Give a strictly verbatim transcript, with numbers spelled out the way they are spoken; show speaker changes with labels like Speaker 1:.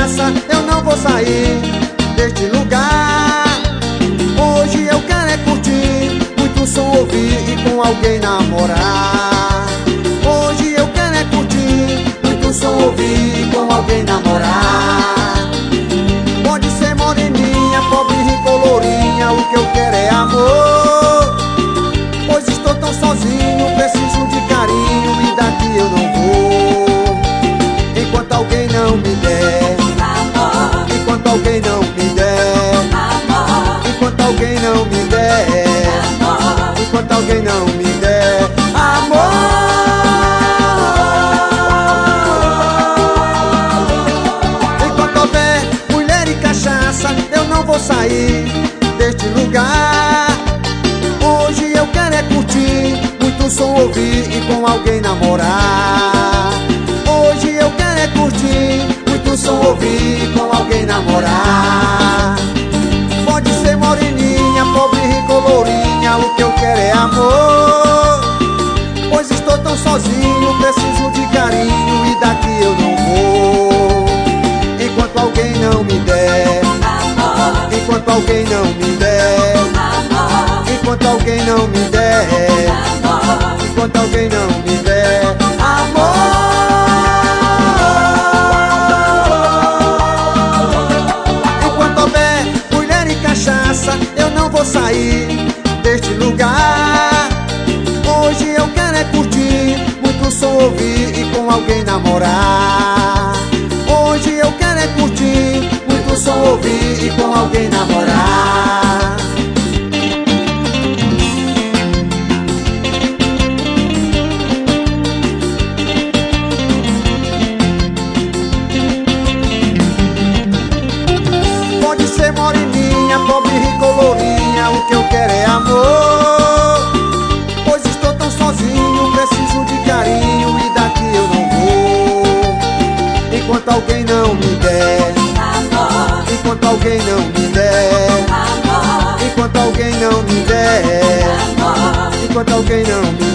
Speaker 1: cachaça, eu não vou sair deste lugar. Hoje eu quero é curtir, muito som ouvir e com alguém namorar. Hoje eu quero é curtir, muito som ouvir e com alguém namorar. Pode ser moreninha, pobre e colorinha, o que eu quero é amor. Pois estou tão sozinho, preciso de carinho e daqui eu não vou enquanto alguém não me der amor. Enquanto alguém não me der amor. Enquanto alguém não me der amor. Enquanto alguém não me der amor. Enquanto houver mulher e cachaça, eu não vou sair deste lugar. Hoje eu quero é curtir, muito som ouvir e com alguém namorar. Hoje eu quero é curtir, muito som ouvir e com alguém namorar. Pode ser moreninha, pobre e colorinha, o que eu quero é amor. Pois estou tão sozinho, preciso de carinho e daqui eu não vou enquanto alguém não me der amor. Enquanto alguém não me der amor. Enquanto alguém não me der amor. Enquanto alguém não me der amor. Enquanto houver mulher e cachaça, eu não vou sair deste lugar. Hoje eu quero é curtir, muito som ouvir e com alguém namorar. Hoje eu quero é curtir, muito som ouvir e com alguém namorar. Pode ser moreninha, pobre e colorinha, o que eu quero é amor. Pois estou tão sozinho, preciso de carinho e daqui eu não vou enquanto alguém não me der amor. Enquanto alguém não me der amor. Enquanto alguém não me der amor. Enquanto alguém não me der